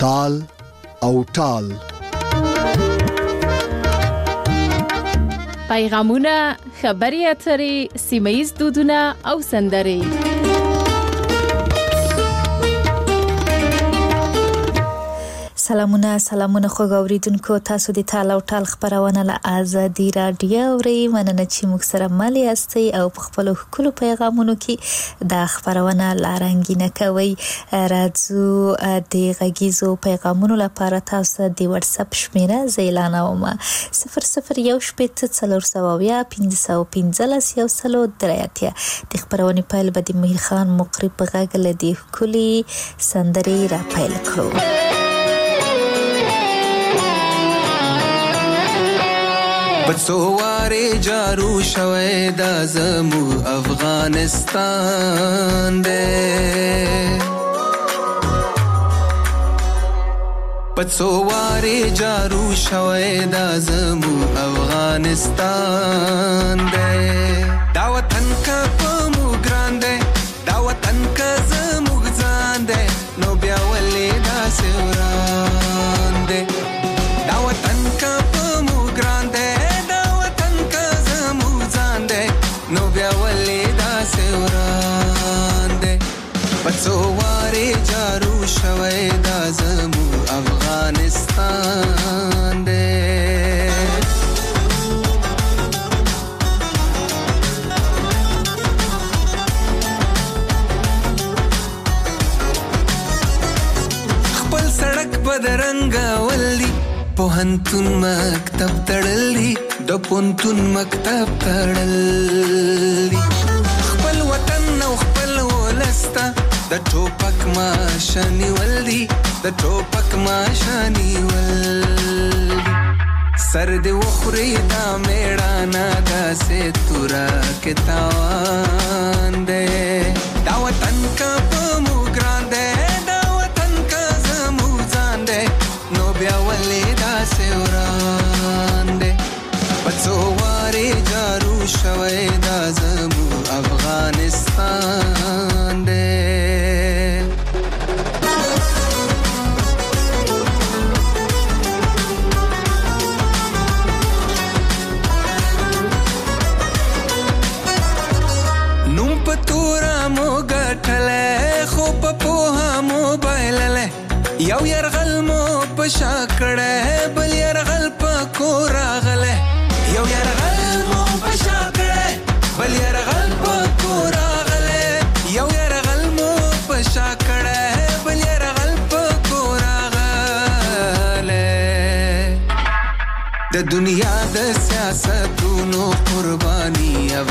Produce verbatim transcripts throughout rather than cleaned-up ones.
تال او ټال. پیغامونه، خبري اترې، سیمه‌ییز دودونه او سندرې. سلامونه سلامونه خو غوړیدونکو، تاسو د تال او ټال خبرونه له آزادي رادیو اورئ. مننه چې موږ سره مل یاستئ او په خپل خپل پیغامونو کې د خبرونه لارنګینه کوي. راځو د غږیزو پیغامونو لپاره تاسو د واتس اپ شمیره زیلانوم صفر صفر یو شپږ څلور سوه پنځه پنځلس یو سلو درېاتیا. د خبرونه پیل به د مهیر خان مقری په غږ له د کلی سندرې را پیل کړو. بڅواري جارو شوي د زمو افغانستان دې، بڅواري جارو شوي د زمو افغانستان دې. دا وطن کا په مو ګران دې، دا وطن کا زمو ځان دې، نو بیا ولې دا سوران دې. دا وطن کا په مو ګران دې، نو بیا ولې دا سوران دې. بڅواري جارو شوي دا زمو افغانستان دې. خپل سړک بدرنګ ولي، پوهنتون مکتب تړلی، د پونتون مکتب تړلی. خپل وطن او خپل ولسته د ټوپک ماشانی ولدي، د ټوپک ماشانی ولدي. سر دې وخوري دا میړانا داسې تورا کې تاوان دی. دا وطن کا په مو ګران دی، دا وطن کا زمو ځان دی، نو بیا ولې دا سوران دی. بڅواري جارو شوي دا زمو افغانستان دی. نوم پتورا مو ګټلې، خو په پوها مو بایللې. یو يرغل مو پشا کړه، بل يرغل په کور راغله. یو يرغل مو پشا کړه، بل يرغل په کور راغله. یو يرغل مو پشا کړه، بل يرغل په کور راغله. د دنیا د سیاستونو قرباني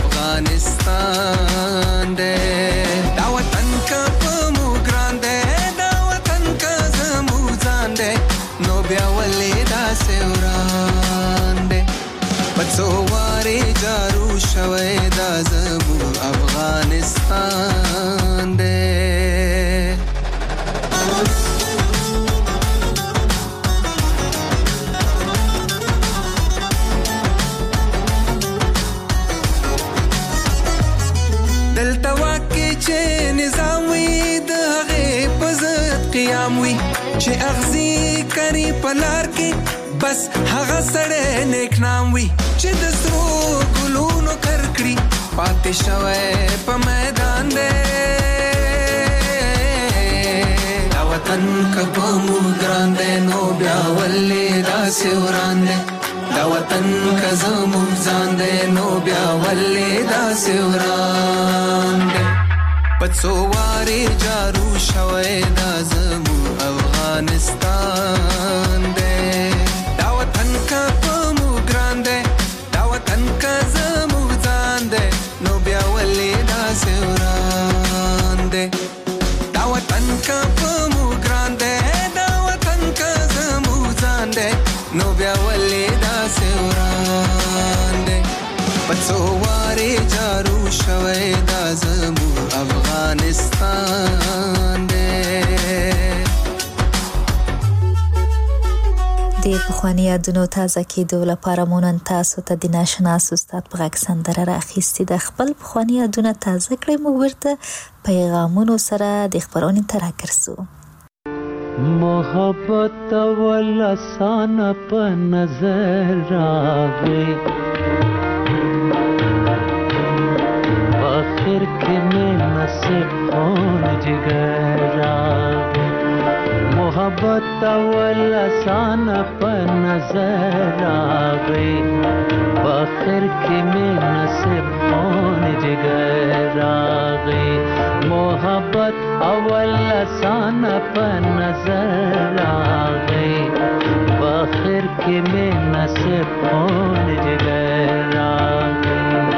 افغانستان دی. دا وطن کا په مو ګران دی، دا وطن کا زمو ځان دی، نو بیا ولې دا سوران دی. بڅواري جارو شوي دا زمو افغانستان دی. دلته واکې چې نظام وي، د هغې په ضد قیام وي، چې اغزي کری پلار کې بس هغه سړی نیک نام وي، چې د سرو ګلونو کرکړي پاتې شوی په میدان دی. دا وطن که په مو ګران دی، نو بیا ولې داسې وران دی. دا وطن که زموږ ځان دی، نو بیا ولې داسې وران دی. بڅواري جارو شوی دا زمو افغانستان دی. دا وطن کا په مو ګران دی، دا وطن کا زموږ ځان دی، نو بیا ولې داسې وران دی. دا وطن کا په مو ګران دی، دا وطن کا زموږ ځان دی، نو بیا ولې داسې وران دی. بڅواري جارو شوی دا زمو افغانستان دی. د پخوانی یادونو تازه کېدو لپاره مونږ تاسو ته د ناشناس استاد په غږ سندره راخیستې د خپل پخوانی یادونه تازه کړئ. موږ ورته پیغامونو سره د خبرونې تر راګرځو. मोहब्बत अवल आसान पे नजर आवे, आखिर के में नसीब कौन जिगर आवे। मोहब्बत अवल आसान पे नजर आवे, आखिर के में नसीब कौन जिगर आवे। मोहब्बत अवल आसान पे नजर आवे, आखिर के में नसीब कौन जिगर आवे।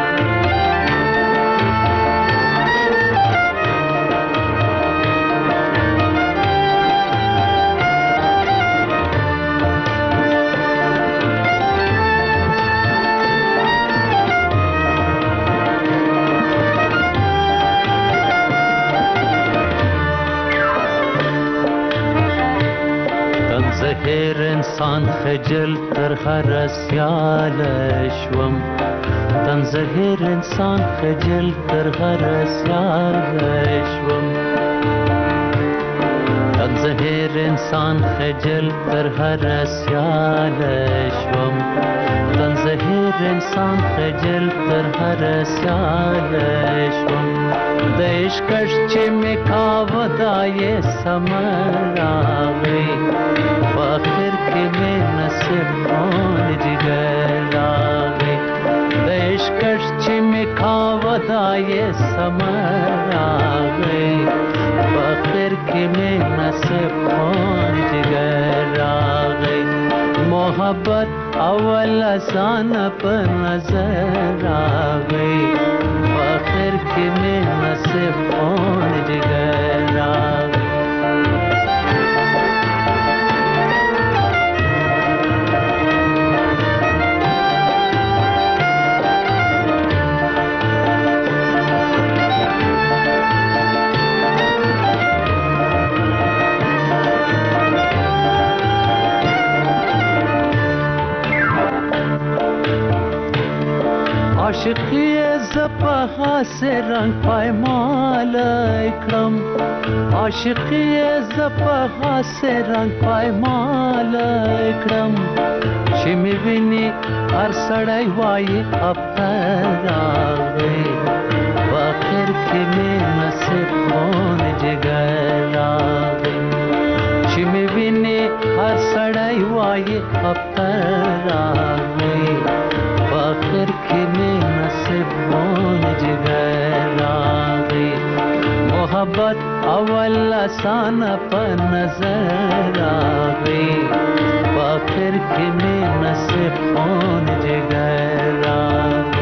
زهر انسان خجل تر هر سیال شوم، تن زهر انسان خجل تر هر سیال شوم، تن زهر انسان خجل تر هر سیال شوم، تن زهر انسان خجل تر هر سیال شوم. د عشقش چې مې کاوه دا یې سمر راغی، آخر کې مې نصیب کون جگر راغی. د عشقش چې مې کاوه دا یې سمر راغی، آخر کې مې نصیب کون جگر راغی. محبت اول آسان په نظر راغی، آخر کې مې نصیب کون جگر راغی. عاشقی زپها سے رنگ پایمال اکرم، عاشقی زپها سے رنگ پایمال اکرم. چې مې ویني هر سړی وایي افتر راغی، آخر کې مې نصیب کون جگر راغی. چې مې ویني هر سړی وایي افتر راغی، آخر کې مې نصیب کون جگر راغی. محبت اول آسان په نظر راغی، آخر کې مې نصیب کون جگر راغی.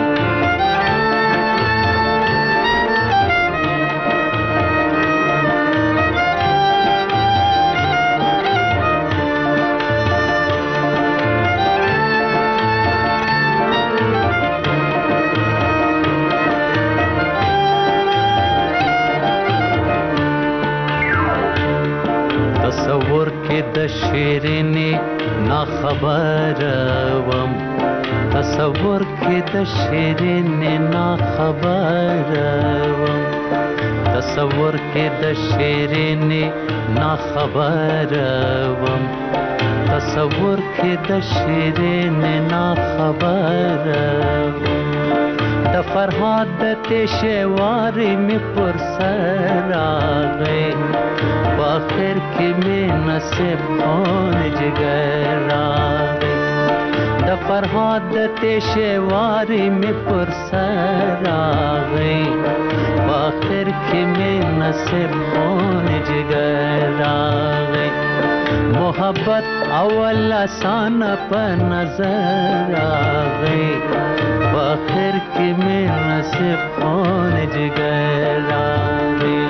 تصور کې د شیرینې نا خبر وم، تصور کې د شیرینې نا خبر وم، تصور کې د شیرینې نا خبر وم، تصور کې د شیرینې نا خبر وم. د فرهاد د تشوارې مې پر سر راغی، آخر کې مې نصیب کون جگر راغی. د فرهاد د تشوارې مې پر سر راغی، آخر کې مې نصیب کون جگر راغی. محبت اول آسان په نظر راغی، آخر کې مې نصیب کون جگر راغی.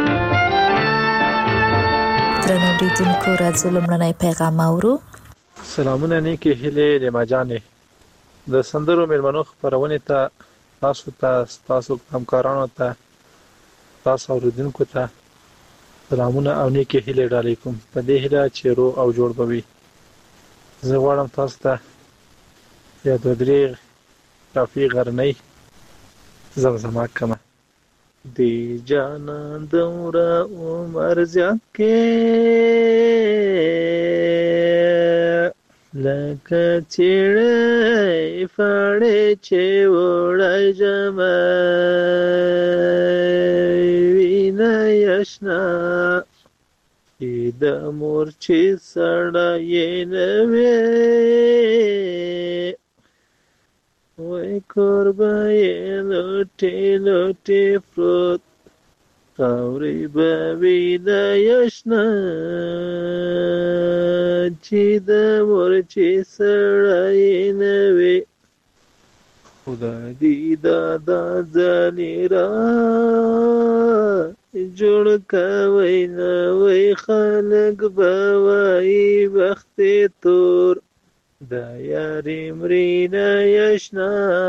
درنو اوریدونکو راځو لومړنی پیغام اورو. سلامونه نیکې هیلې لیما جانې، د سندرو میلمنو خپرونې ته تاسو ته تاسو همکارانو ته تاسو اوریدونکو ته سلامونه او نیکې هیلې ډالۍ کوم، په دې هیله چې روغ او جوړ به وي. زه غواړم تاسو ته یا دوه درې کافي غرنۍ زمزمه کړم. دی جانان دومره عمر زیات کې لکه چیړی فاړی چې وړی ژمی وینه یشنا چې د مور چې سړی نه وي وای کور به یې لوټې لوټې پروت خاورې به وي د یشنا چې د مور چې سړی نه وي خدای دې دا دا ځلې را جوړ کوي نوی خلک به وایي بخت تور دا یارې مرې نه یشنا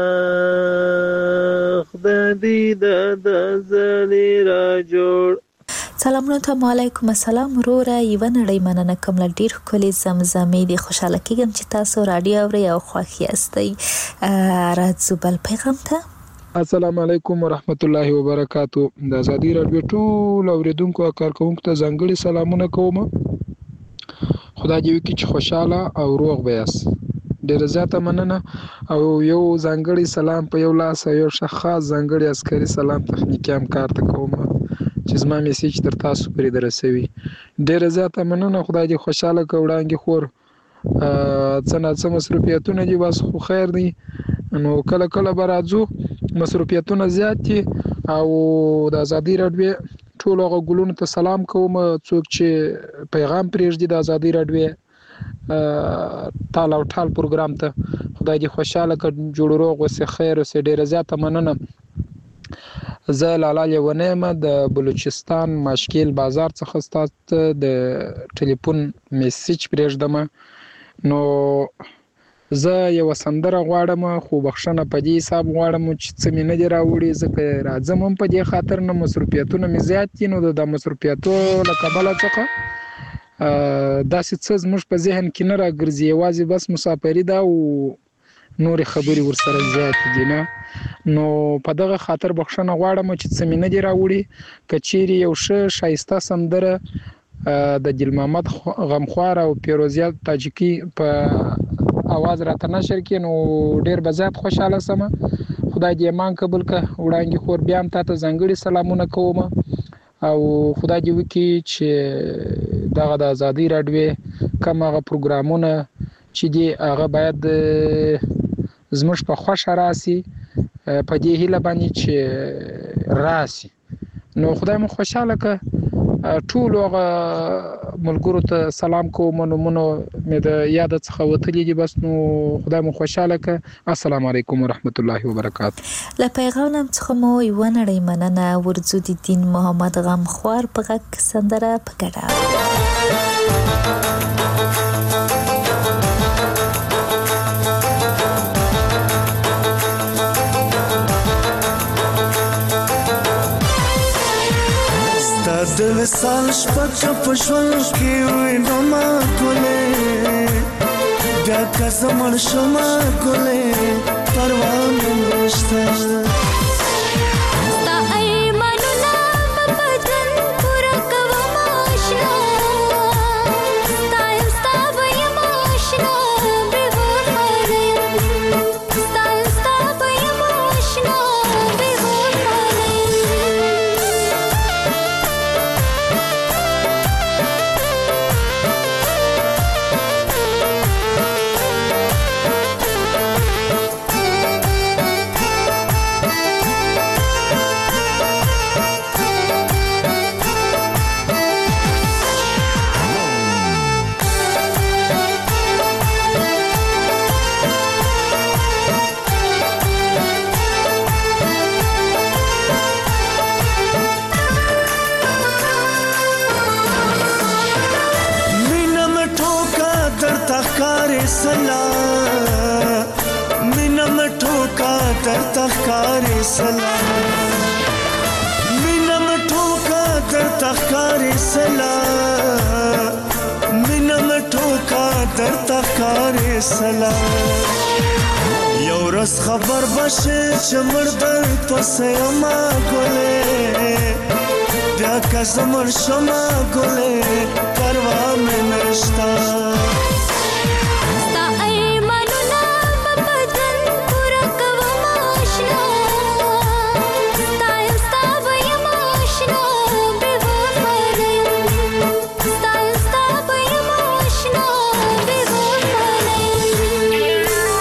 خدای دې دا دا ځلې را جوړ. سلامونه ته علیکم السلام وروره یو نړۍ مننه کوم ل ډیر ښکلې زمزمې دي خوشاله کېږم چې تاسو رادیو اورئ او خوښ یاستئ. راځو بل پیغام ته. السلام علیکم ورحمت الله وبرکاتو. د ازادي رادیو ټول اوریدونکو او کارکونکو ته ځانګړي سلامونه کوم. خدای دې وکړي چې خوشاله او روغ به یاست. ډېر زیاته مننه او یو ځانګړي سلام په یو لاس یو خاص ځانګړي عسکري سلام تخنیکی همکار ته کوم چې زما میسیج تر تاسو پورې درسوي. ډېر زیاته مننه. خدای دې خوشاله کړي. وړاندې خور څه نه څه مصروفیتونه دي بس خو خیر دی نو کله کله به راځو مصروفیتونه زیات دي او د ازادي رادیو ټول هغه ګلونو ته سلام کوم څوک چې پیغام پرېږدي د ازادي رادیو تال او ټال پروګرام ته. خدای دې خوشاله کړي جوړ روغ اوسې خیر اوسې. ډېره زیاته مننه. زه لالا لیونی یم د بلوچستان ماشکیل بازار څخه ستاسو ته د ټلیفون میسیج پرېږدم. نو زه یو سندره غواړم خو بخښنه په دې حساب غواړم چې څه مې نه دي راوړي ځکه راځم هم په دې خاطر نه مصروفیتونه مې زیات دي نو د مصروفیتو له کبله څخه داسې څه زموږ په ذهن کې نه راګرځي یوازې بس مسافري ده او نورې خبرې ورسره زیاتې دي نه نو په دغه خاطر بخښنه غواړم چې څه مې نه دي راوړي. که چیرې یو ښه ښایسته سندره د ګل محمد غمخوار او پیروزیه تاجیکي په اواز راته نشر کې نو ډېر به زیات خوشحاله سم. خدای دې ایمان قبول کړه. وړاندې خور بیا هم تاته ځانګړي سلامونه کوم او خدای دې وکړي چې دغه د ازادي رادیو کوم هغه پروګرامونه چې دي هغه باید زموږ په خوښه راسي په دې هیله باندې چې راسي نو خدای مو خوشاله کړه. ټول هغه ملګرو ته سلام کوم نومونه مې د یاد څخه وتلي دي بس نو خدای مو خوشاله کړه. السلام علیکم ورحمت الله وبرکاتو. له پیغام څخه مو یو نړۍ مننه. ورځو د دین محمد غمخوار په غږ سندره په ګډه. د وصال شپه چپ شول کې وینم ما کولې بیا قسم شم کولې پروا نشته تا ایمانونه په بدن پورا کوم آشنا تا استا وې ماشنا به وره تا استا وې ماشنا به تخکاری سلام مینم ټوکا در تخکاری سلام مینم ټوکا در تخکاری سلام یو ورس خبر بشه چې مردر پسې اما ګلې بیا که زه مړ شمه ګلې پروا مې نشته ستا ارمانونه په بدن پوره کوم آشنا ستا یم ستا به یم آشنا بې وفا نه یم ستا یم ستا به یم آشنا بې وفا نه یم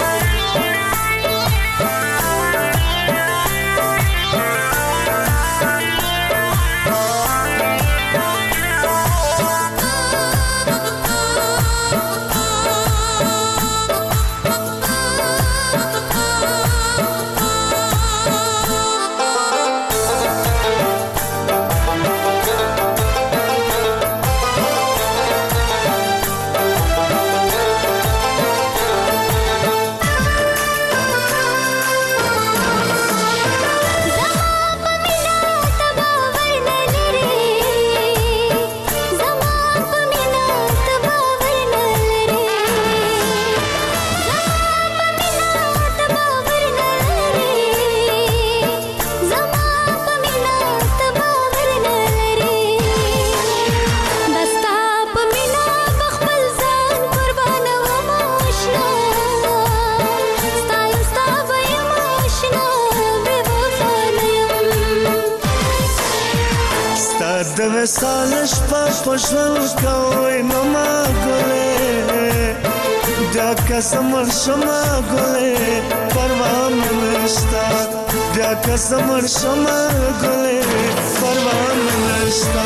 د وصال شپه په ژوند کوي نو ما ګلې بیا که زه مړ شمه ګلې پروا مې نشته بیا که زه مړ شمه ګلې پروا مې نشته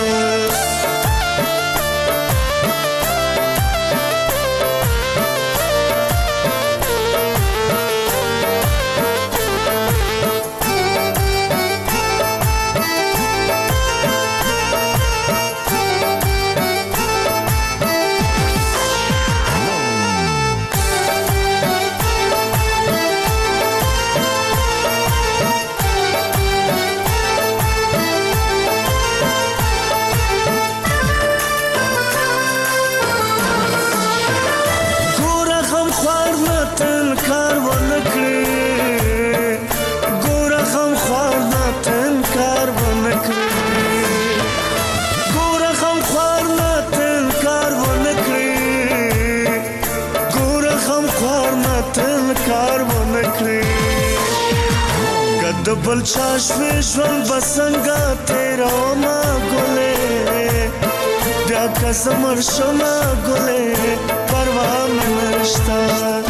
د بل چا شوې ژوند به څنګه تېرومه ګلې بیا که زه مړ شمه ګلې پروا مې نشته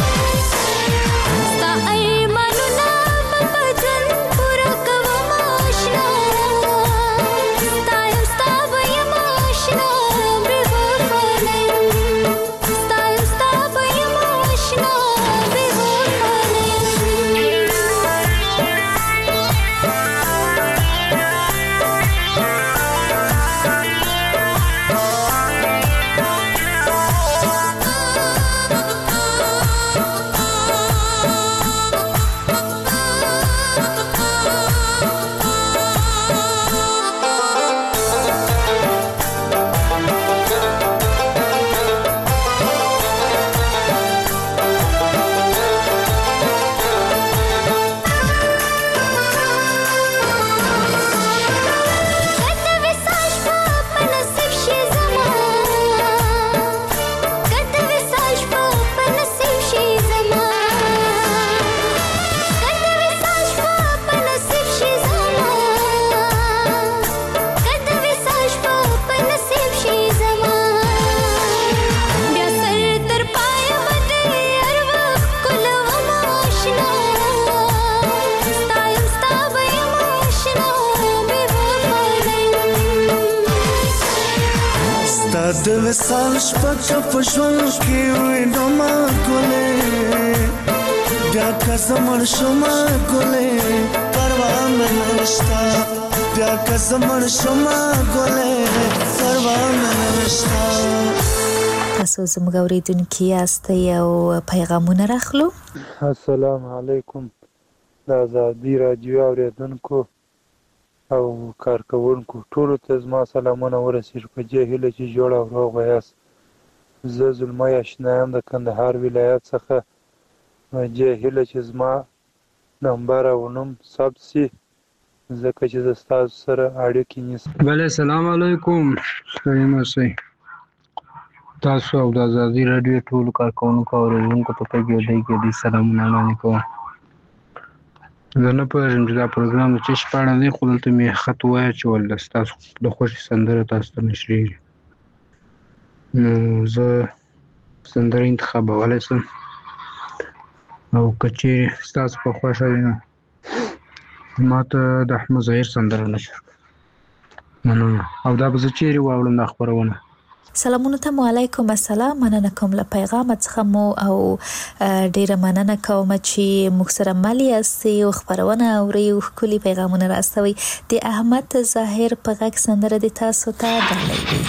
ستا ارمانونه په بدن پوره کوم آشنا ستا یم ستا به یم آشنا بې وفا نه یم ستا یم ستا به یم آشنا بې وفا نه یم د وصال شپه که په ژوند کې وي نو ما ګلې بیا که زه مړ شمه ګلې پروا مې نشته بیا که زه مړ شمه ګلې پروا مې نشته تاسو زموږ اورېدونکي یاستئ او پیغامونه راخلو السلام علیکم د ازادي راډیو اورېدونکو او کارکوونکو ټولو ته زما سلامونه ورسېږي په دې هیله چې جوړ او روغ یاست زه زلمی اشنا یم د کندهار ولایت څخه په دې هیله چې زما نمبر او نوم ثبت سي ځکه چې زه ستاسو سره اړیکې نیسم. بله سلام علیکم، ستړي مه شئ. تاسو او د ازادي راډیو ټولو کارکوونکو او اورېدونکو ته په ګېډۍ ګېډۍ سلامونه وړاندې کوم. زه نه پوهېږم چې دا پروګرام د څه شي په اړه دی، خو دلته مې خط واچول ستاسو د خوښې سندره تاسو ته نشرېږي. نو زه سندره انتخابولی شم او که چیرې ستاسو په خوښه وي نو ما ته د احمد ظاهر سندره نشر مننه. او دا به زه چیرې واورم دا خپرونه؟ سلامونه ته علیکم السلام. مننه کوم له پیغام څخه مو او ډیره مننه کوم چې موږ سره مل یاستئ او خبرونه اورئ او ښکلي پیغامونه راستوئ. د احمد ظاهر په غږ سندره د تاسو ته ډالۍ وي.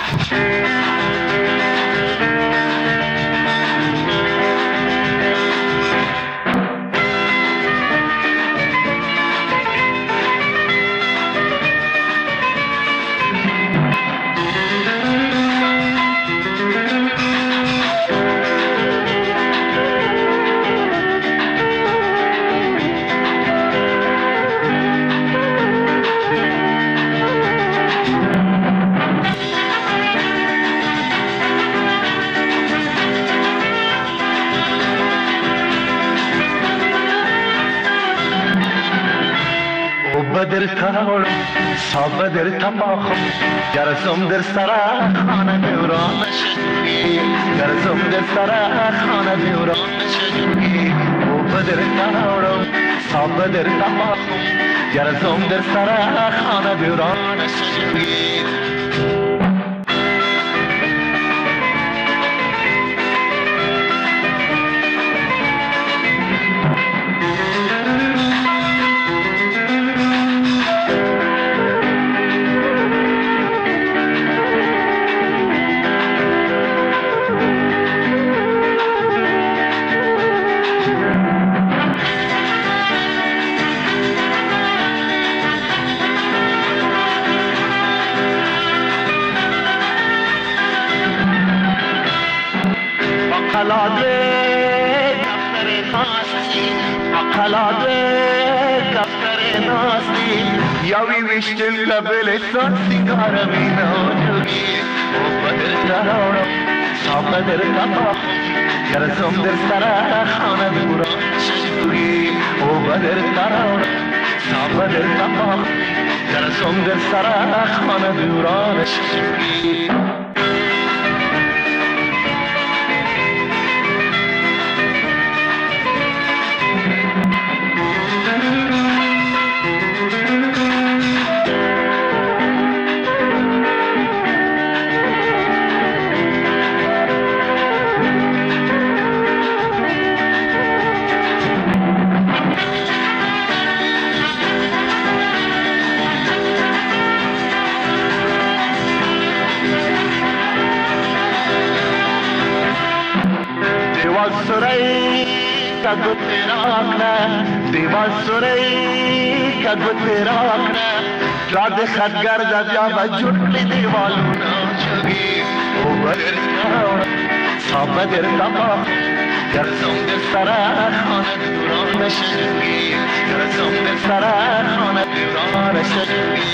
بدر تاول صابدر تماخم گرزم در سرا خانه دوران شدی گرزم در سرا خانه دوران شدی او بدر تاول صابدر تماخم گرزم در سرا خانه دوران شدی. اقلاده دفتر ناستی اقلاده دفتر ناستی یاوی وشتل لبلستان سیگار مینا جوگی او بدر تراورم صابدر تماخم گرزم در سرا خانه دوران شجوری او بدر تراورم صابدر تماخم گرزم در سرا خانه دوران شجوری. سرئی کا گترا آکنا دیوال سرئی کا گترا آکنا راد خدگر جا بجھٹلی دیوالو نا چگی او بدر تاوڑا صابدر تماخم گرزم در سرا خانه دوران شجوی گرزم در سرا خانه دوران شجوی.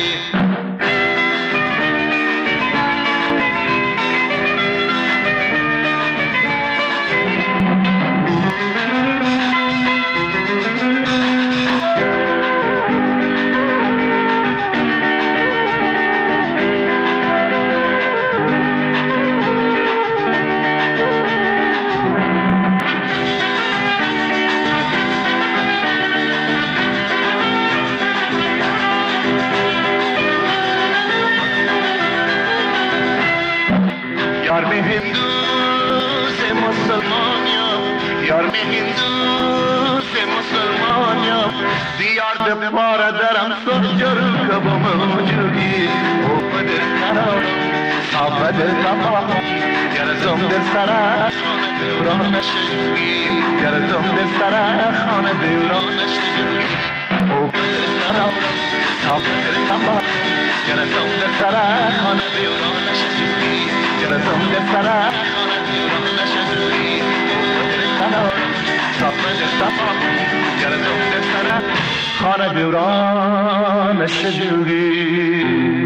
यार मैं हिंदू से मुसलमान यार मैं हिंदू से मुसलमान दियार दे पारा दरम सोजर कब मौजूदी ओ बदर तरावरम साबदर तमाखम गरजम दर सरा खाने दوران شجوی گرزم در سرا خانه دوران شجوی او بدر تراورم صابدر تماخم گرزم در سرا خانه دوران شجوی گرزم در سرا خانه دوران شجوی او بدر تراورم صابدر تمام گرزم در سر خانه بیوران شدوگی.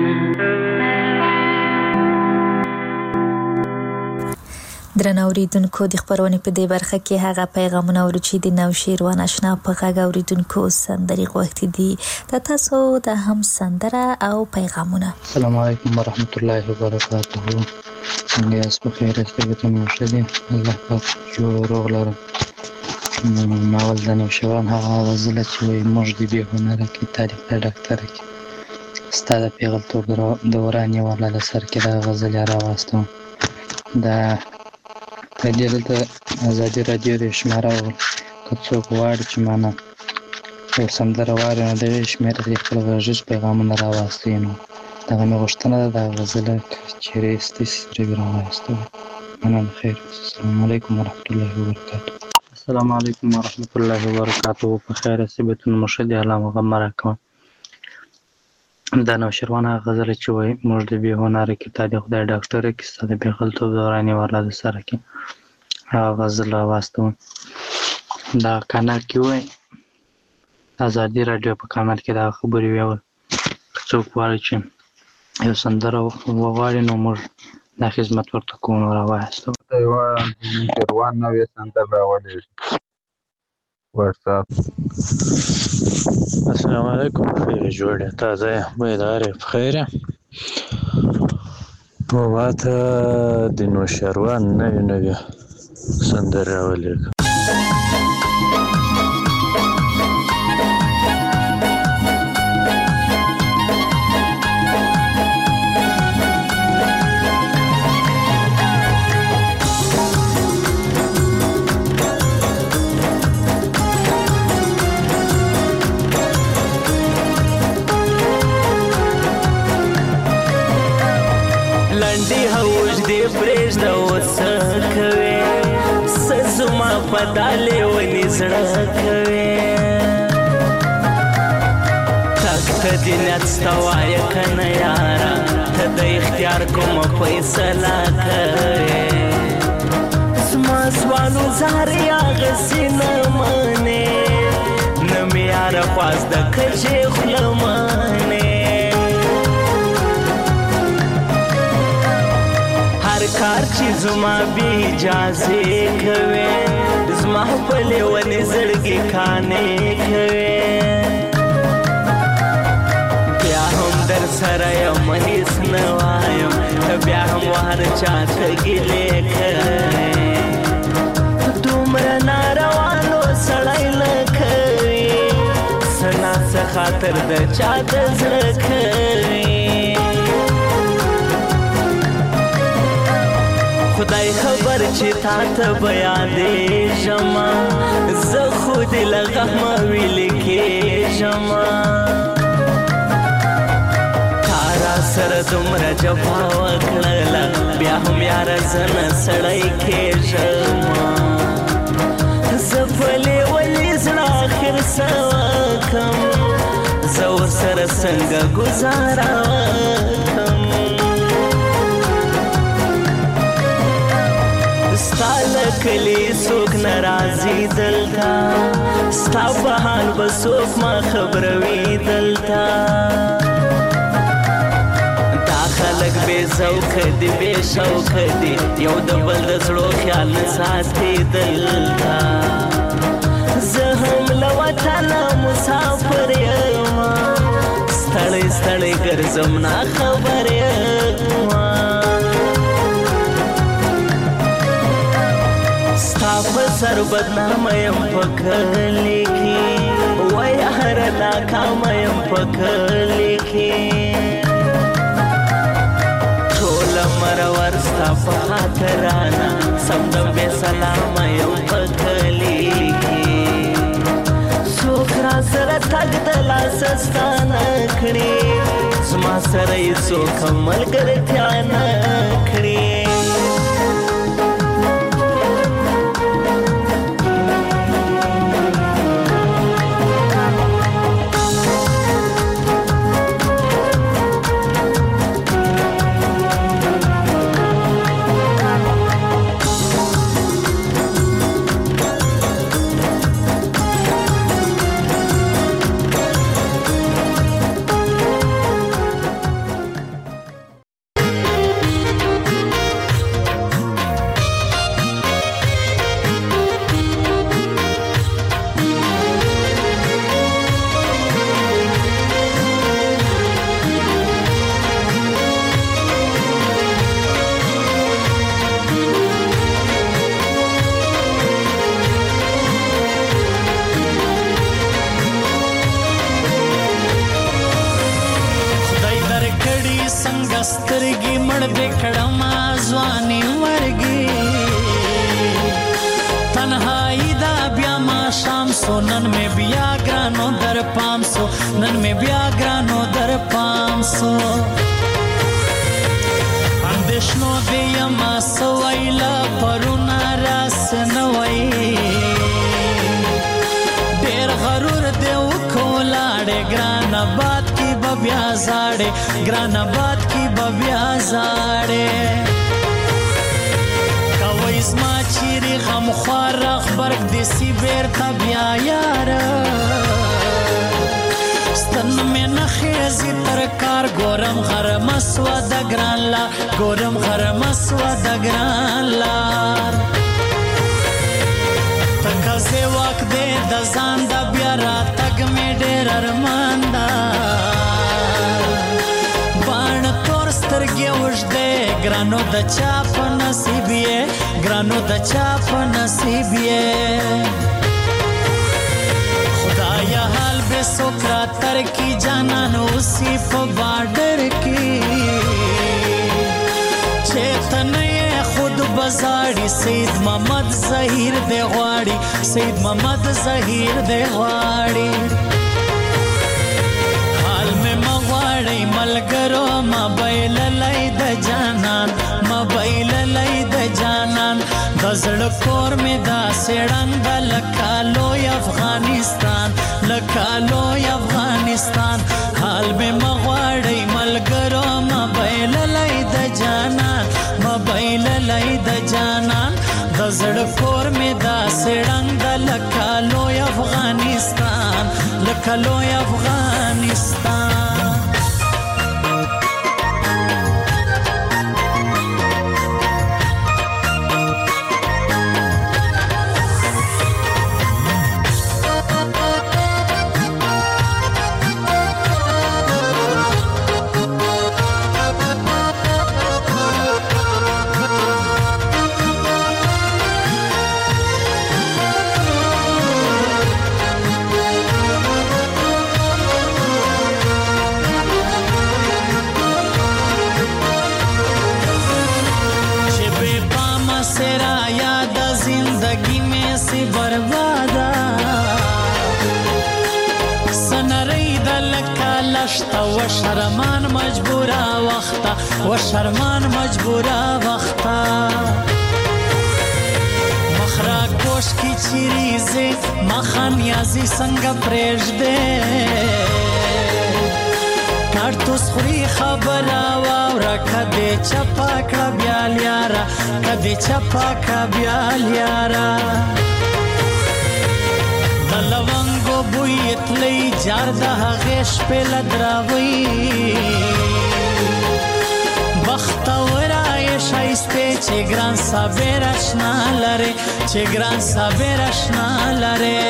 درنو اوریدونکو د خبرونې په دې برخه کې هغه پیغامونه اورو چې د نوشیروان آشنا په غږ اوریدونکو سندري غوښتي دي. د تاسو د هم سندره او پیغامونه. السلام علیکم ورحمت الله وبرکاته. څنګه یاست؟ په خیر یاست؟ ته مو ښه دي؟ الله پاک جوړ روغ لرم. ناول د نوشیروان هغه غزله چې وایي موږ د بې هنره کې تاریخ د ډاکټره کې ستا د پیغلتوب دوران یې والا د سر کې دغه غزل یې راواستوم. د په دې دلته ازادي راډیو د شماره وغواړي که څوک غواړي چې مانه یو سندره واوري نو د یوې شمېرې د خپل غږیز پیغامونه راواستوي. نو دغه مې غوښتنه ده دغه غزله که چېرې ایستی سي ترې راواستوي. مننه. خیر. السلام علیکم ورحمت الله وبرکاته. السلام علیکم ورحمت الله وبرکاته. په خیر یاست؟ بیتونه مو ښه دي؟ الله مو غم مه راکوه. دا نوشیروان هغه غزله چې وایي موږ د بې هنره کې تا د خدای ډاکټره کې ستا د پیغلتوب دوران یې والا د سره کې هغه غزل راواستوم. دا کانال کې وایي ازادي راډیو په کانال کې دغه خبرې ویول که څوک غواړي چې یو سندره وغواړي نو موږ دا خدمت ورته کوو. نو راوایستو یوه نوشیروان نوې سندره راولېږي واتساپ. السلام علیکم. خیر جوړه تازه بیداره بخیره. ما ته د نوشیروان نوې نوې سندره راولېږه. پداله ونی زړه کوي تک ته دینت ستوای کنه یارا ته د اختیار کوم فیصله کوي زما سوالو زاریا غسینه منه نمی یار پاس د کچې خلمانه هر کار چې زما بی اجازه کوي زما په لیونې زړګي کانې کوي بیا هم در سره یم هیڅ نه وایم بیا هم هر چا ته ګیلې کوي دومره ناروانو سړی نه کوي سنا څه خاطر د چا د زړه کوي خدای خبر چې تا ته بیان دی جما زه خود لغم ویل کې جما تارا سره دومره جفا وکړله بیا هم یار زنه سړی کې جما زه پلې ولې زړه اخر څه وکم زه ورسره څنګه ګزاره وکم ستا لکلی سوک نرازی دلتا ستا بحال بسوک ما خبروی دلتا دا خلق بے زوک دی بے شوک دی یو دبل دزړو خیال نساتی دلتا زهم لوطنا مسافر یما ستړی ستړی ګرځم نا خبر یما ستا په سر بدنامه یم په کلي کې وای هره ناکامه یم په کلي کې ټوله مرور ستا په خاطرانه سمدم بې سلامه یم په کلي کې څوک را سره تګ د لاسه ستا نه کړې زما سره یې څوک هم ملګرتیا نه کړې څنګه سترګې مړ دې کړم ځواني مرګي تنهایی دا بیا ما شام سو نن می بیا ګرانو در پام سو نن می بیا ګرانو در پام سو اندېښنو دې یما سویلا پرونا راس نه وای ډېر غرور دې وکولاړې ګران آباد کی بیا زاړې ګران آباد کی بیا زاړې کوي زما چیرې غم خوار خبرګ دې سی بیرته بیا یار ستن مې نه خېزي تر کار ګورم غرم سوه د ګران لا ګورم غرم سوه د ګران لار تکځې واک دې د ځان د بیا راتګ مې ډېر ارمان ده باڼ تور سترګې اوږدې ګرانو د چا په نصیب یې ګرانو د چا په نصیب یې خدایا حال بې سوکرا تر کی جانان اوسې په باډر کې چې ته نه یې خود بزاړي سید محمد ظهیر دې غواړي سید محمد ظهیر دې غواړي ملګرو موبایل لای د جانان موبایل لای د جانان د زړه کور مې دا سړنګ لکالو افغانستان لکالو افغانستان حال مې مغواړي ملګرو موبایل لای د جانان موبایل لای د جانان د زړه کور مې دا سړنګ لکالو افغانستان لکالو افغانستان و شرمان مجبورا وختا و شرمان مجبورا وختا مخرا کوش کی چیریزه مخان یازی سنگا پریش دے کارتوس خوری خبرا واورا کده چپا کڑا بیال یارا کده چپا کڑا بیال یارا لونګو بوی اتلی جار د هغې شپې لدراوی بختوره یې ښایستې چې ګران صابر اشنا لرې چې ګران صابر اشنا لرې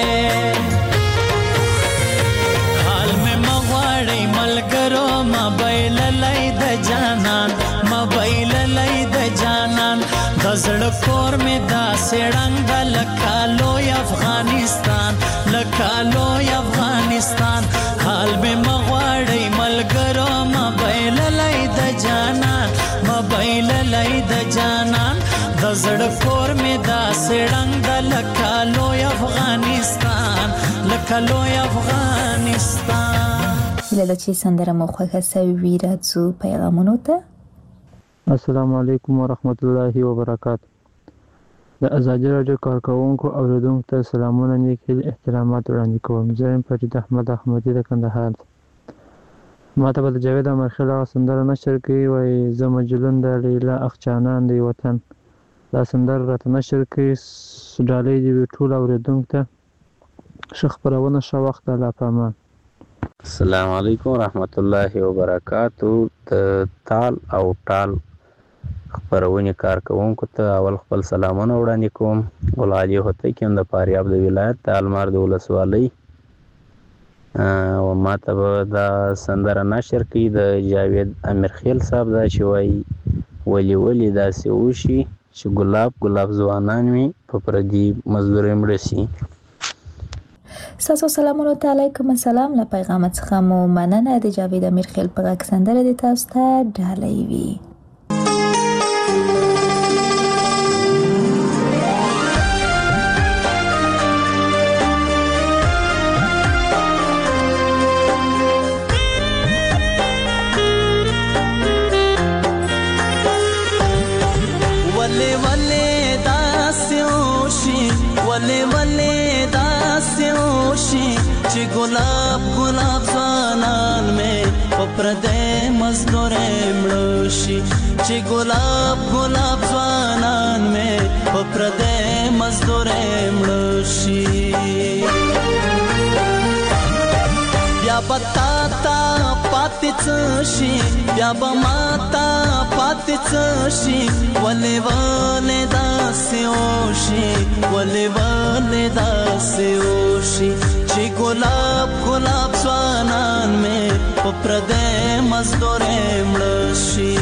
حال مې مه غواړئ ملګرو موبایل لای د جانان موبایل لای د جانان د زړه کور مې داسې ړنګ ده لکه لوی افغانستان لکه لوی افغانستان حال مې مه غواړئ ملګرو موبایل لای د جانان موبایل لای د جانان د زړه کور مې داسې ړنګ ده لکه لوی افغانستان لکه لوی افغانستان هیله ده چې سندره مو خوښه سوې وي راځو پیغامونو ته. السلام علیکم ورحمت الله وبرکاته. د ازادي راډیو کارکوونکو اوریدونکو ته سلامونه نیک هیلې احترامات وړاندې کوم. زه یم فرید احمد احمدي د کندهار. ما ته به د جاوید امرخیل هغه سندره نشر کوي وایي زه مجلون د لیلا اخچانان دی وطن. دا سندره راته نشر کوي ډالۍ دې وي ټولو اوریدونکو ته. ښه خپرونه ښه وخت الله پامان. السلام علیکم ورحمت الله وبرکاتو. د تال او ټال خپرونې کارکوونکو ته اول خپل سلامونه وړاندې کوم. ګل علي هوتک یم د فاریاب د ولایت د المار د ولسوالۍ او ما ته به دا سندره نشر کوي د جاوید امیرخیل صاحب دا چې وایي ولې ولې داسې وشي چې ګلاب ګلاب ځوانان وي په پردي مزدورۍ مړه شي. تاسو سلامونه علیکم السلام له پیغام څخه مو مننه د جاوید امیر خیل په غږ سندره د تاسو ته ډالۍ وي. وله وله داسيوشي وله وله داسيوشي چې ګلاب ګلاب ځوانان مې په پردې مزدورې مړوشي چې ګلاب ګلاب ځوانان مې په پردې مزدورې مړوشي بیا پتا تا پاتې څشي بیا به ماتا پاتې څشي ولې ولې داسې وشي ولې ولې داسې وشي چې ګلاب ګلاب ځوانان مې په پردې مزدورې مړه شي.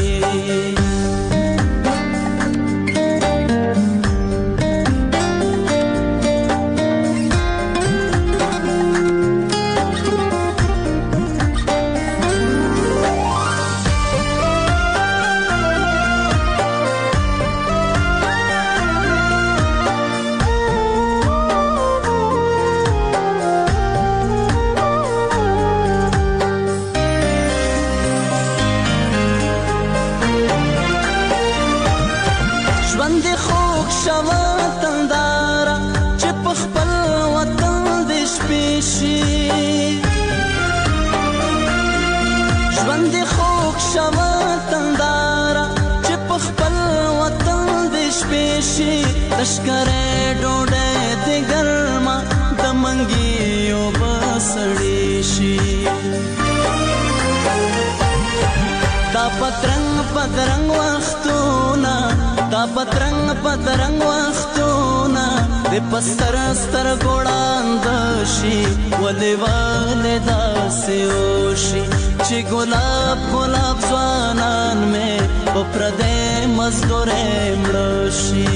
لشکره ډوډۍ د ګرما د منګیو بسړې شي دا پترنګ پترنګ وختونه دا پترنګ پترنګ وختونه د پستر ستر ګوړاند شي ولې ولې داسې وشي چې ګلاب ګلاب ځوانان مې په پردې مزدورې مړه شي.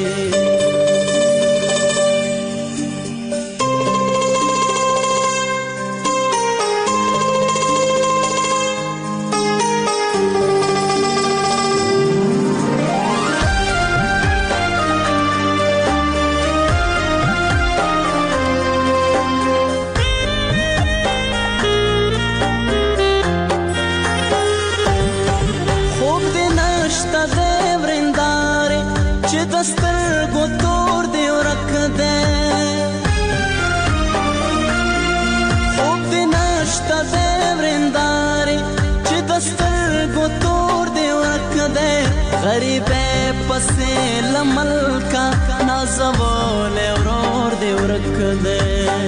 غریبه پسې لملکا نازول اورور دی ورک دے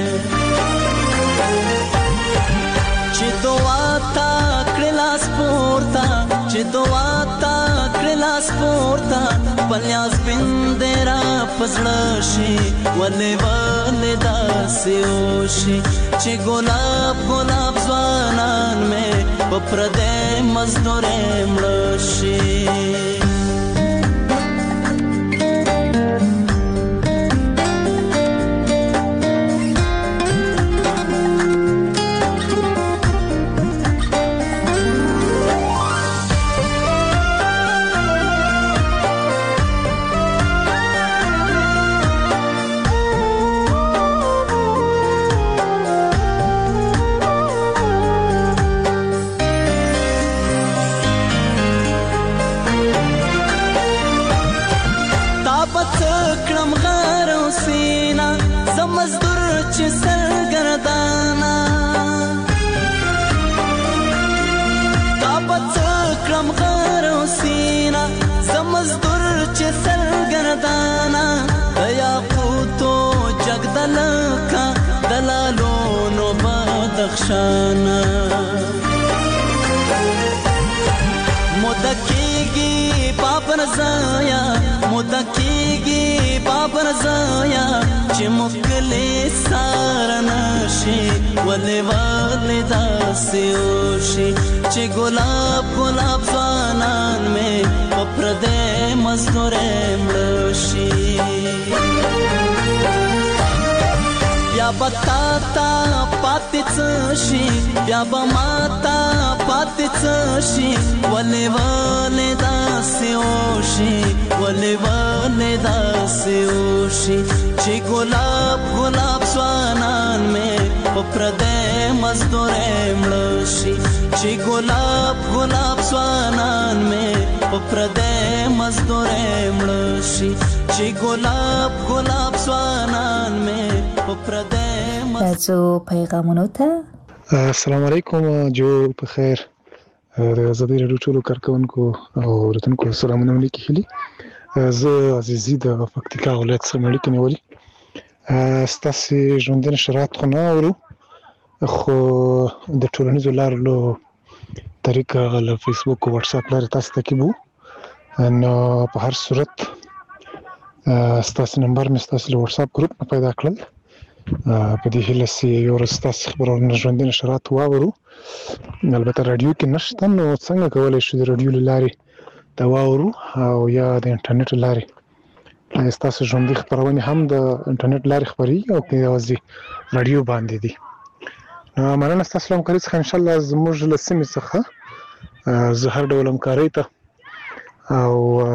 چې دعا تا کړلاس پورتا چې دعا تا کړلاس پورتا پلیاس بندرا پزړه شي ولې ولې داسې وشي چې ګلاب ګلاب ځوانان مې په پردې مزدورې مړه شي. دلالونو بدخشانا مدکیگی بابر زایا مدکیگی بابر زایا چه مکلی سارناشی ولی ولی داسی اوشی چه گلاب گلاب زوانان میں پپردے مزدور ملوشی بیا بتا تا پاتې څه شي بیا به ماتا پاتې څه شي ولې ولې داسې وشي ولې ولې داسې وشي چې ګلاب ګلاب ځوانان مې په پردی مزدورۍ مړه شي چې ګلاب ګلاب ځوانان مې په پردی مزدورۍ مړه شي چې ګلاب ګلاب ځوانان مې په پردی راځو پیغامونو ته. السلام علیکم، جوړ په خیر. د آزادۍ راډیو ټولو کارکونکو او اورېدونکو سلامونه ولیکي خلي. زه عزیزي د پکتیکا ولایت څخه اړیکه نیولې. ستاسې ژوندانه شرایط خو نه اورو، خو د ټولنیزو لارو له طریقه له فیسبوک او واتساپ لارې تاسو ته کېبو. نو په هر صورت ستاسې نمبر مې ستاسې له واتساپ ګروپ نه پیدا کړل. په دې هیله چې یو ورځ ستاسې خبرونه ژوندانه شرایط واورو. البته راډیو کې نشته، نو څنګه کولی شو د راډیو له لارې دا واورو او یا د انټرنیټ له لارې ستاسو ژوندۍ خپرونې هم د انټرنیټ لارې خپرېږي او که یوازې راډیو باندې دي. مننه ستاسو له همکارۍ څخه. انشاءالله زموږ له سیمې څخه زه هر ډول همکارۍ ته او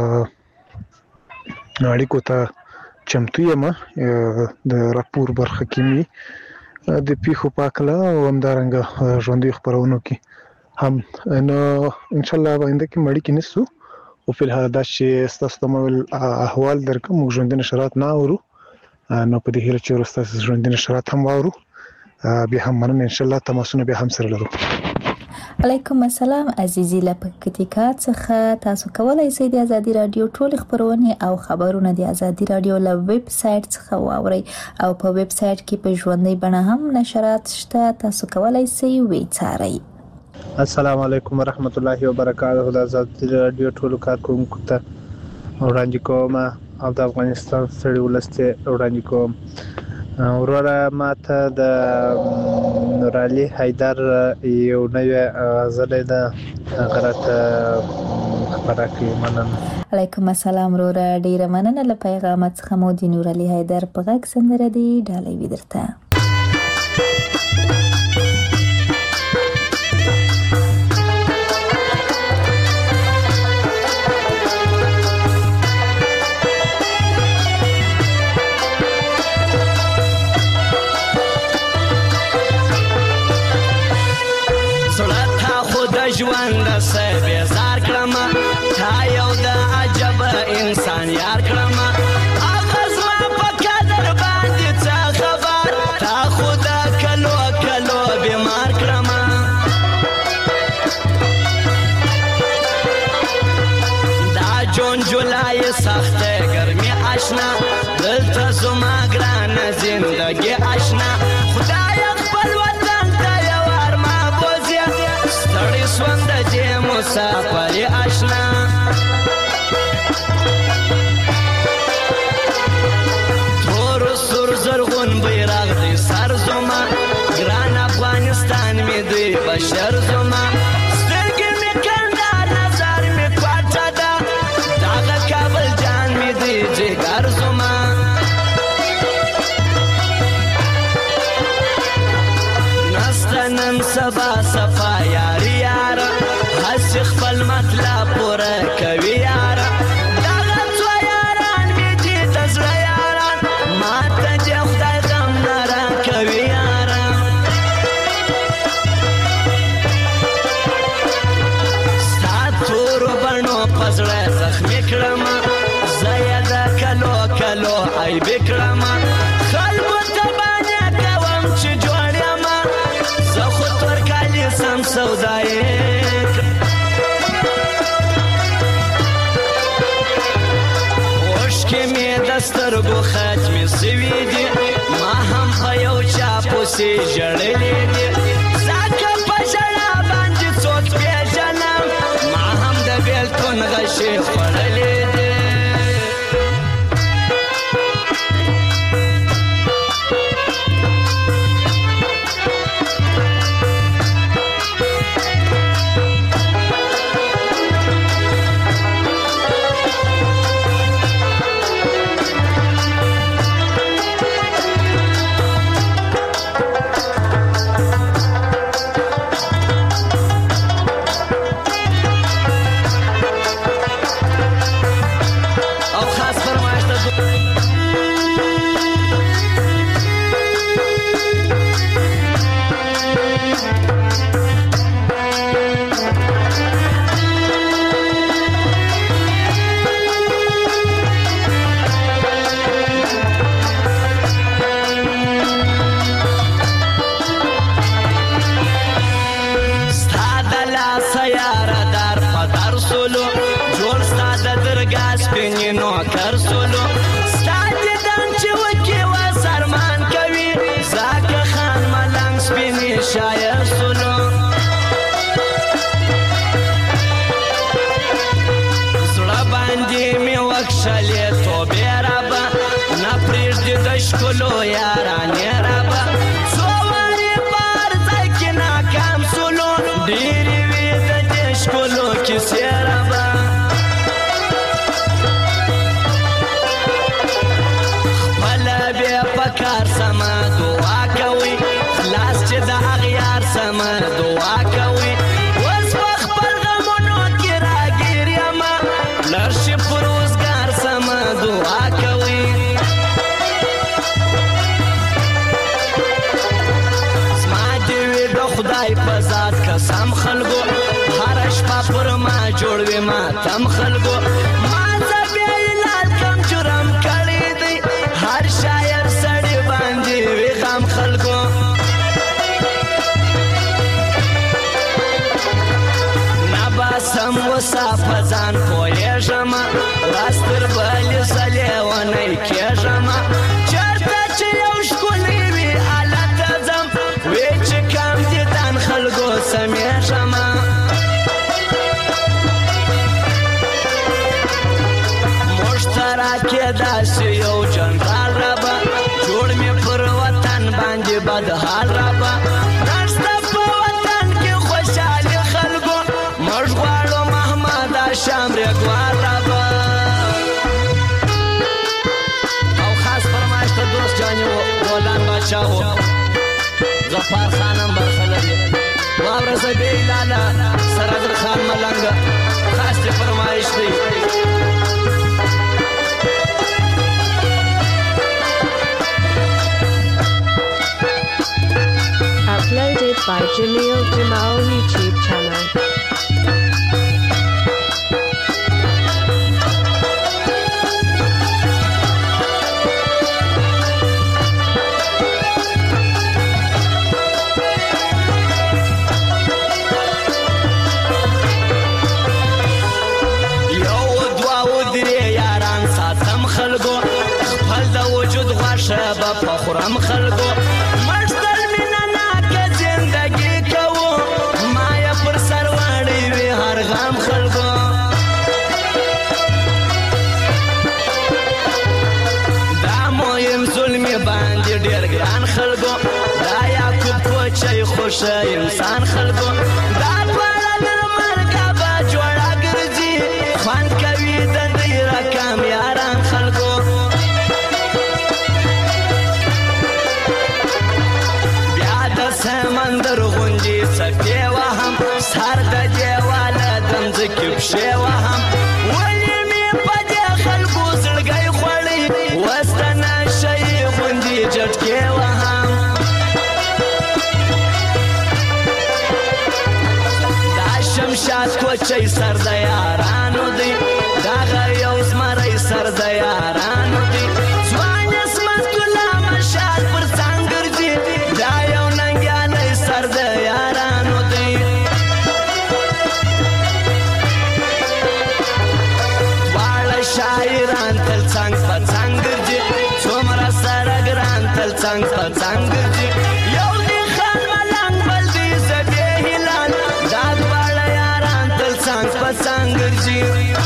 اړیکو ته چمتو یم. د راپور برخه کې مې د پیښو په هکله او همدارنګه ژوندیو خپرونو کې هم. نو انشاءالله به آینده کې هم اړیکې نیسو، خو فلحال دا چې ستاسو ته مې احوال درکړم، موږ ژوندانه شرایط نه اورو. نو په دې هیله چې ورځ ستاسو ژوندانه شرایط هم واورو. بیا هم مننه، انشاءالله تماسونه بیا هم سره لرو. علیکم السلام عزیزي له پکتیکا څخه. تاسو کولای شئ د آزادي رادیو ټول خبرونه او خبرونه د آزادي رادیو له ویب سټ څخه واورئ او په ویب سټ کې په ژوندۍ بڼه هم نشرات شته، تاسو کولای شئ وی څارئ. السلام علیکم ورحمت الله وبرکاته. د آزادي رادیو ټول کارکونکو ته وړاندې کوم او د افغانستان ستړي ولس ته وړاندې کوم. وروره ماته د نورعلي حیدر یو نوې غزلې ده، هغه راته خپره کړي. مننه. علیکم السلام وروره، ډیره مننه له پیغامه څخه. مو د نورعلي حیدر په غږ سندره دی ډالۍ وي درته. ژوند سه بیزار کړم، تا یو د عجب انسان یار کړم. هغه زما په قدر باندې څه خبر، تا خو د کلو کلو بیمار کړم. دا جون جولای سخته ګرمي آشنا، دلته زما ګرانه زندګي آشنا. خدای خپل وطن ته یو ارمان بوزي، ستړي سوم د دې مسافر آشنا. تور سور زرغون بیرغ دی سر زما، ګران افغانستان می دی بشر زما. سترګې می کنده نظر می کوټه ده، دغه کابل جان می دی جګر زما. نسته نن سبا صفا یاري یاره، هسې خپل مطلب پوره کوي یاره. دغه څو یاران مې دي د زړه یاران، ما ته دې خدای غم نه راکوي یاره. ستا تورو بڼو په زړه زخمي کړم، زه یې د کلو کلو عیبې کړم. خلکو ته باندې کوم چې جوړ یم، زه خو تورکالي سم سودایې. اوښکې مې د سترګو ختمې سوي دي، ما هم په یو چا پسې ژړلې دي. ځکه په ژړا باندې څوک پېژنم، ما هم د بېلتون غشې خوړلې دي. سپینې نوکر سولو ستا دیدن چې وکې و سرمان کوي زاکه خان ملنګ سپینې شاعر سولو زړه باندې مې وکښلې توبې رابه نه پرېږدي د ښکلو یارانې رابه څو وارې په هر ځای کې ناکام سولو ډېرې وې د دې ښکلو کیسې رابه خپله بې په کار سمه دعا کوئ خلاص چې د اغیار سمه دعا کوئ اوس په خپل غمونو کې راګیر یمه لږ شي په روزګار سمه دعا کوئ زما دې وي د خدای په ذات قسم خلکو هره شپه پر ما جوړ وي ماتم خلکو ما زه بیا یې لال کم جرم کړی دی هر شاعر سړی باندې وي غم خلکو نه باسم وسه په ځان پوهېږمه لاس تر بلې سلې ونی کېږمه چېرته چې یو ښکلی وي هلته ځم وی چې کم دیدن خلکو سمېږمه موږ ته راکې داسې یو جنرال رابه جوړ مې پر وطن باندې بدحال رابه نشته په وطن کې خوشحالي خلکو موږ غواړو محمد هاشم ریګوار رابه او خاص فرمایش ته دوست جاني غولان باچا و ظفار خانم برخه لري واوره زبې لاله سرادر خان ملنګ خاص دې فرمایش دی Uploaded by Jamil Jamal YouTube channel. شبه په خورم خلکو مړ تل مینه ناکه زندګي کوو ما یې پر سر وړی وي هر غم خلکو دا مهم ظلمې باندې ډېر ګران خلکو دا یعقوب کوچی خوشه انسان خلکو دا دواړه د مرګه به جوړه ګرځي خوند کوي د دوی رقم یاران خلکو سمندر غوندې څپې وهم سر د دیواله دمځکې پښې وهم ولې مې په دې خلکو زړګی خوړی اوس د نشۍ غوندې جټکې وهم دا شمشاد کوچی سر د یارانو دی دغه یو زمری سر د یارانو دی ځوان عصمت ګله مشال پر څنګ ګرځي دا یو سر د یارانو دی دواړه شاعران تل څنګ په څنګ ګرځي څومره سره ګران تل څنګ په څنګ ګرځي یو دی خان ملنګ بل دی زبې هلال دا دواړه یاران تل څنګ په څنګ ګرځي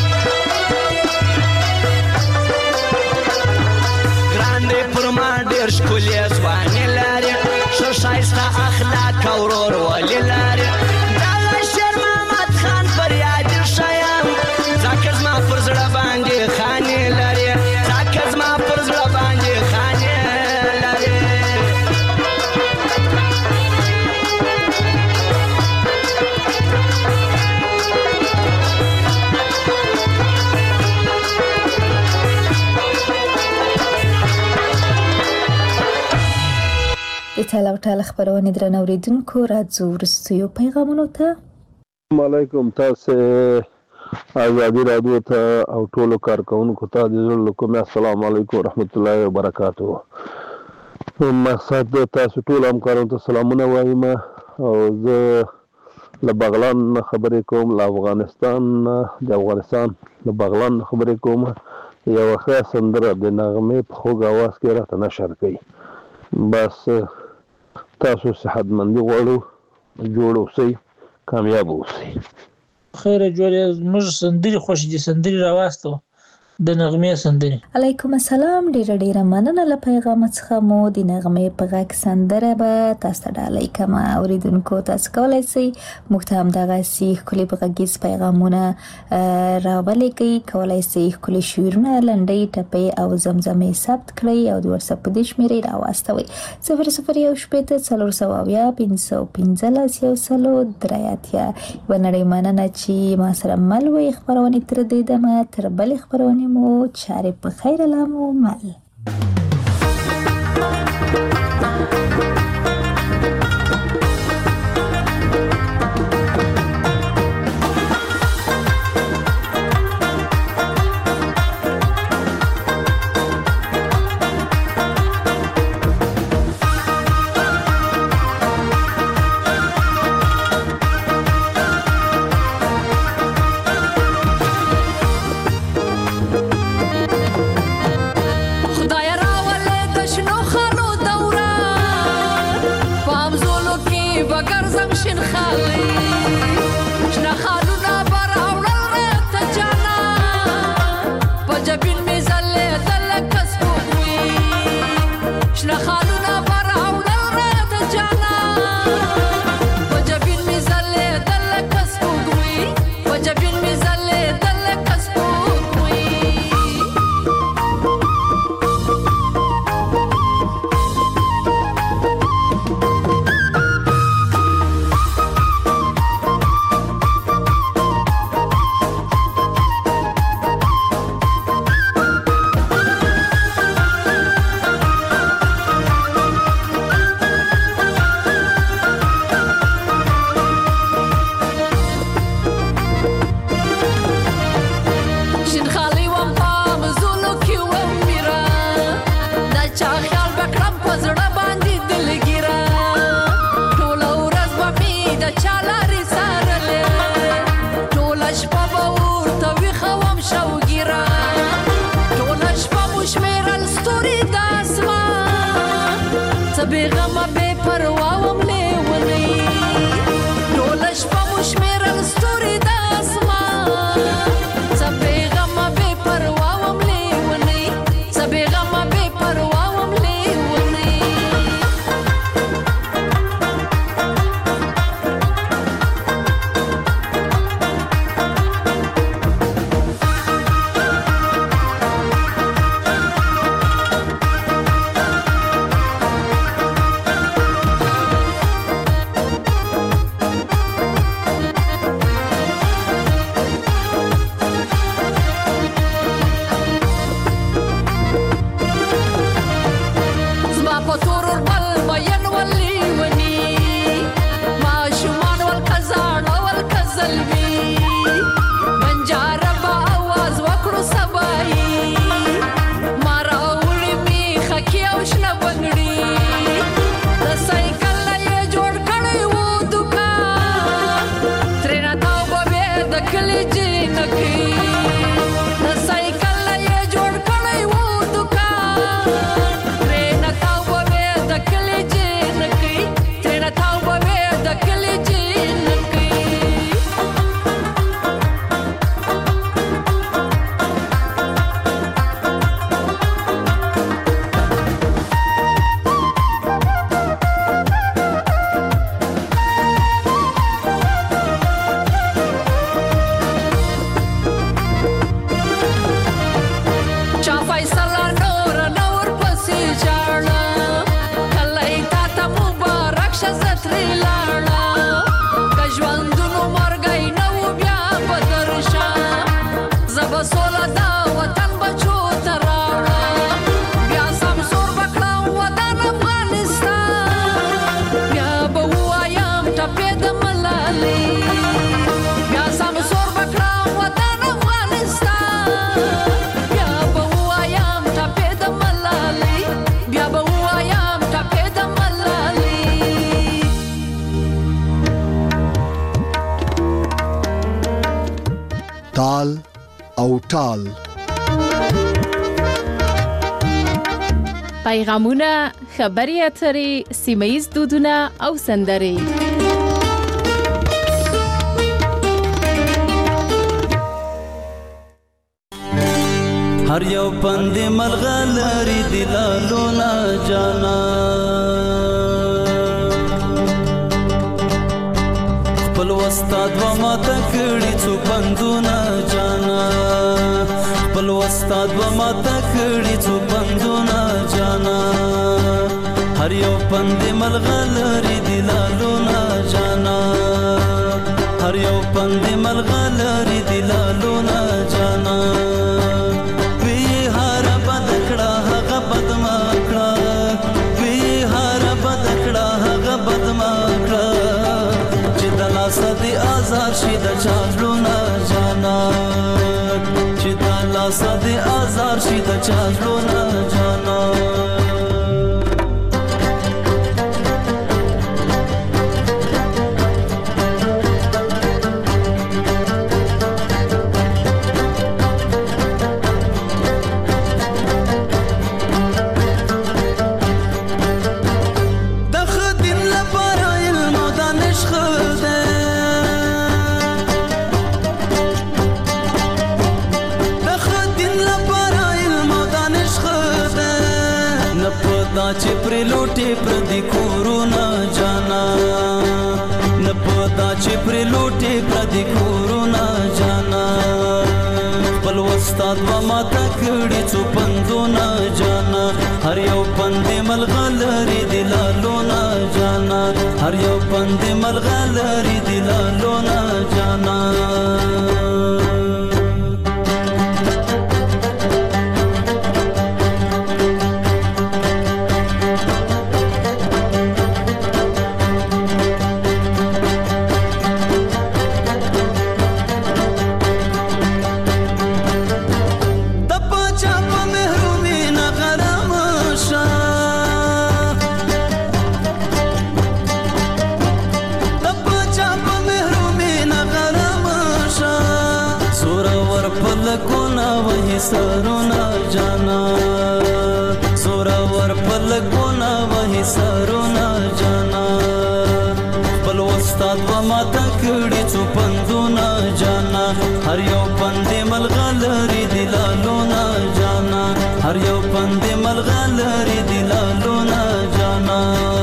ګران دی پر ما ډېر ښکلې ځواني لري ښه ښایسته اخلاق او ورورولي لري دغه شعر محمد خان پر یاد ښیم ځکه زما پر زړه باندې خانې لري ځکه زما پر زړه باندې خانې لري د ټال او ټال خبرونه درنو اوریدونکو راځو وروستیو پیغامونو ته. السلام علیکم، تاسو ازادي رادیو ته او ټولو کارکونکو ته د زړه له کومه السلام علیکم ورحمت الله وبرکاتو. مقصد تاسو ټول همکارانو ته سلامونه وایم او زه له بغلان خبرې کوم، له افغانستان د افغانستان له بغلان خبرې کوم. یو ښه سندره د نغمې په خوږ اواز کې راته نشر کوي. بس تاسو صحتمندي غواړو، جوړ اوسئ، کامیاب اوسئ. خیر جوړې موږ سندري خوښ دي، سندري راواستو د نغمې سندري. علیکم السلام. ډیره ډیره مننه له پیغام څخه مو د نغمې په غږ سندره به تاسو ته ډالۍ کوم. اوریدونکو تاسو کولی شئ موږ ته همدغسې ښکلي په غږیز پیغامونه راولیږئ. کولی شئ ښکلي شعرونه، لنډۍ، ټپې او زمزمې ثبت کړئ او د وټساپ په دې شمېرې راواستوئ: صفر صفر یو شپېته څلور سوه اویا پنځه سوه پنځلس یو سلو درې اتیا. یوه نړۍ مننه چې ما سره مل وئ. خپرونې تر دې دمه تر بلې خپرونې مو چارې په خیر لامو مل. ټال. پیغامونه، خبرې اترې، سیمه ییز دودونه او سندرې. هر یو پند ملغلری دلالونه جانا خپل استاد و ماته کړي څو پندونه جانا خپل استاد و ماته کړي څو پندونه جانا هر یو پند ملغلری دلالونه جانا هر یو پند ملغلری دلالونه جانا صدی آزار شي د چازلونه جانا چې د الله صدی آزار شي د چازلونه جانا چې پر لوټي پر دي کورونا جانا نه پتا چې پر لوټي پر دي کورونا جانا خپل استاد و ماته کړي څو پندونه جانا هر یو پند ملغلری دلالونه جانا هر یو پند ملغلری دلالونه جانا سرونا جانا سورا ور پل گونا وہی سرونا جانا پل استاد و ماتا کڑی چو پندونا جانا ہر یو پندے ملغلری دلالونا جانا ہر یو پندے ملغلری دلالونا جانا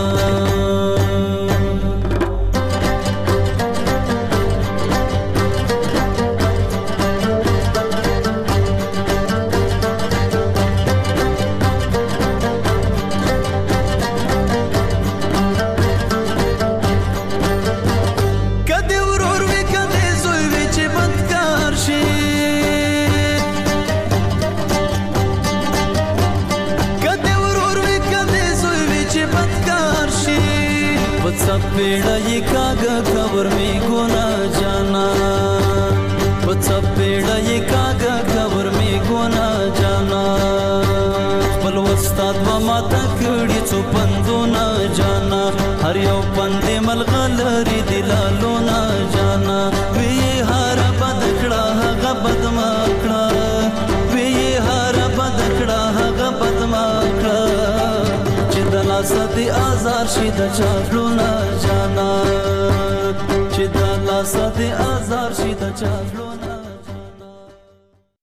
पेड़ा ये कागा खबर में गोना जाना बच्चा पेड़ा ये कागा खबर में गोना जाना पल वस्ताद व माता कड़ी चो पंदोना जाना हर यो पंदे मलगलरी दिलालोना जाना वे ये हारा बदकड़ा हगा बदमाकड़ा वे ये हारा बदकड़ा हगा बदमाकड़ा सदी आजार शिद चालूना जाना चिदा ला सदी आजार शिद चालूना